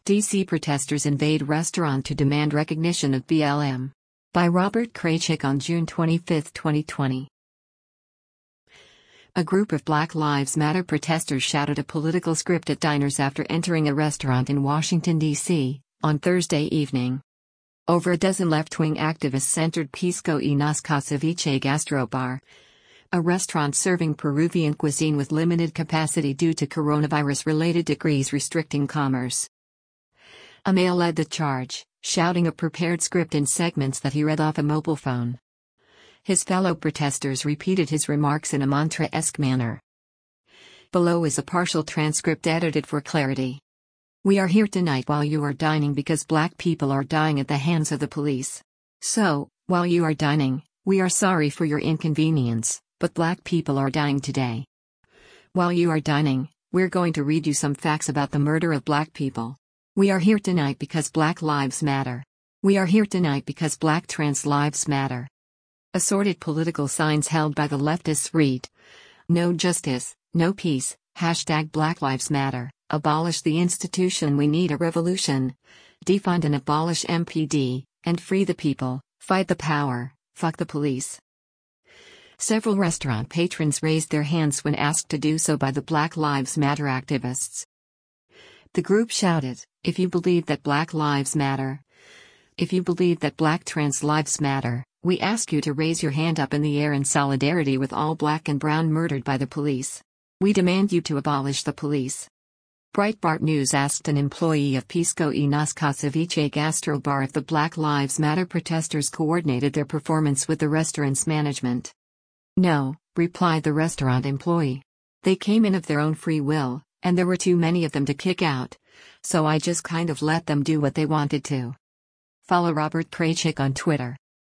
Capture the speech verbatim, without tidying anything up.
D C protesters invade restaurant to demand recognition of B L M. By Robert Kraychik on June twenty-fifth, twenty twenty. A group of Black Lives Matter protesters shouted a political script at diners after entering a restaurant in Washington, D C, on Thursday evening. Over a dozen left-wing activists entered Pisco y Nazca Ceviche Gastrobar, a restaurant serving Peruvian cuisine with limited capacity due to coronavirus-related decrees restricting commerce. A male led the charge, shouting a prepared script in segments that he read off a mobile phone. His fellow protesters repeated his remarks in a mantra-esque manner. Below is a partial transcript edited for clarity. We are here tonight while you are dining because Black people are dying at the hands of the police. So, while you are dining, we are sorry for your inconvenience, but Black people are dying today. While you are dining, we're going to read you some facts about the murder of Black people. We are here tonight because Black lives matter. We are here tonight because Black trans lives matter. Assorted political signs held by the leftists read: No justice, no peace, hashtag Black Lives Matter, abolish the institution, we need a revolution, defund and abolish M P D, and free the people, fight the power, fuck the police. Several restaurant patrons raised their hands when asked to do so by the Black Lives Matter activists. The group shouted, if you believe that Black lives matter, if you believe that Black trans lives matter, we ask you to raise your hand up in the air in solidarity with all Black and brown murdered by the police. We demand you to abolish the police. Breitbart News asked an employee of Pisco y Nazca Ceviche Gastrobar if the Black Lives Matter protesters coordinated their performance with the restaurant's management. No, replied the restaurant employee. They came in of their own free will, and there were too many of them to kick out, so I just kind of let them do what they wanted to. Follow Robert Kraychik on Twitter.